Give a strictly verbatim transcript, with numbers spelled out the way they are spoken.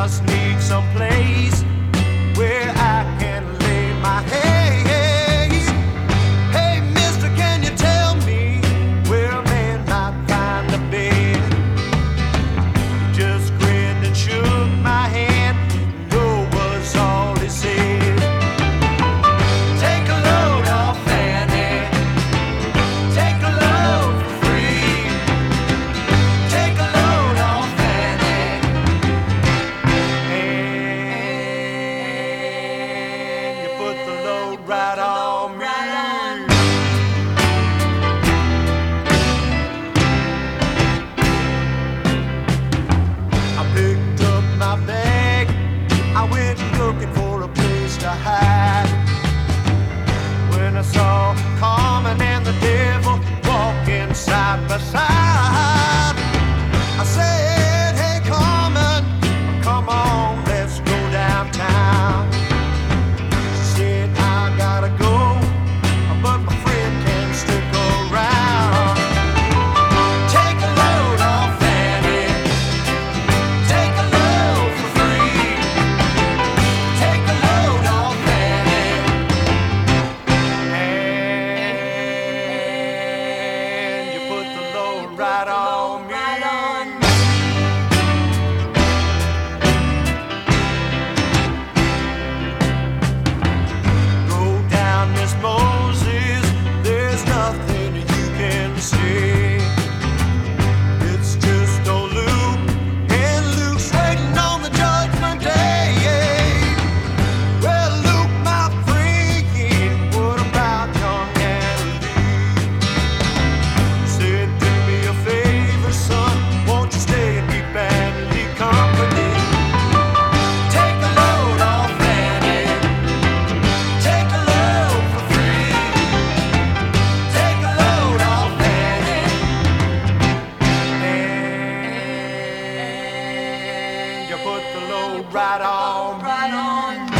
just need some place where I can lay my head. Hey, mister, can you tell me where a man might find a bed? He just grinned and shook my hand. No was all he said. Take a load off Fanny. Take a load for free. Take a load off Fanny. And you put the load right on me. I picked up my bag. I went looking for a place to hide. When I saw Carmen and the devil walking side by side, I said, hey Carmen, come on, let's go downtown. She said, I gotta go, but my friend can stick around. Take a load off Fanny. Take a load for free. Take a load off Fanny. And you put the load right on me. Go down, Miss Moses, there's nothing you can see. It's just old Luke, and Luke's waiting on the judgment day. Well, Luke, my friend, what about young Annie Lee? Said, do me a favor, son, won't you stay and keep Annie Lee company? Take a load off Fanny. Take a load for free. Take a load off Fanny. And you put the load right on. Right on.